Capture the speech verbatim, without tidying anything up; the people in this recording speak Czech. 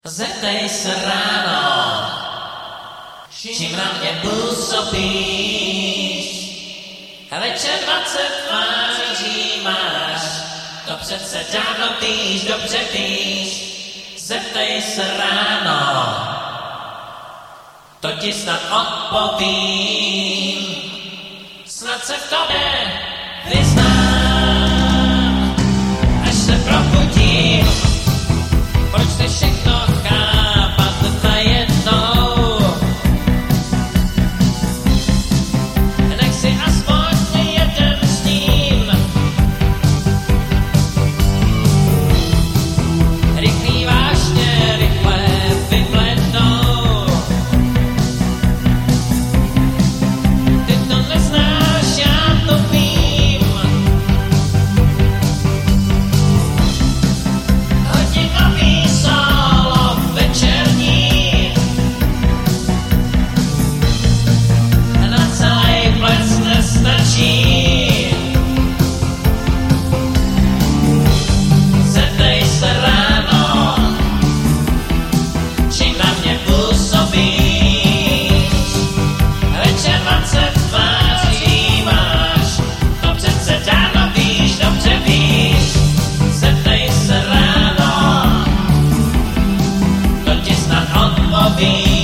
Zeptej se ráno, čím na mě působíš. Večer dvacet tváří máš, to přece dávno víš, dobře víš. Zeptej se ráno, to ti snad odpovím. Snad se v tobě vyznám, až se probudím. Proč ty všechno chápat najednou? Nech si aspoň jeden s ním. Rychlý vášně rychle vyplednou. Ty to neznáš, já to vím. Hodinový solo večerní na celý ples nestačí. Zeptej se ráno, čím na mě působíš. Večer dvacet tváří máš, to přece dávno víš, dobře víš. Zeptej se ráno, to ti snad odpovím.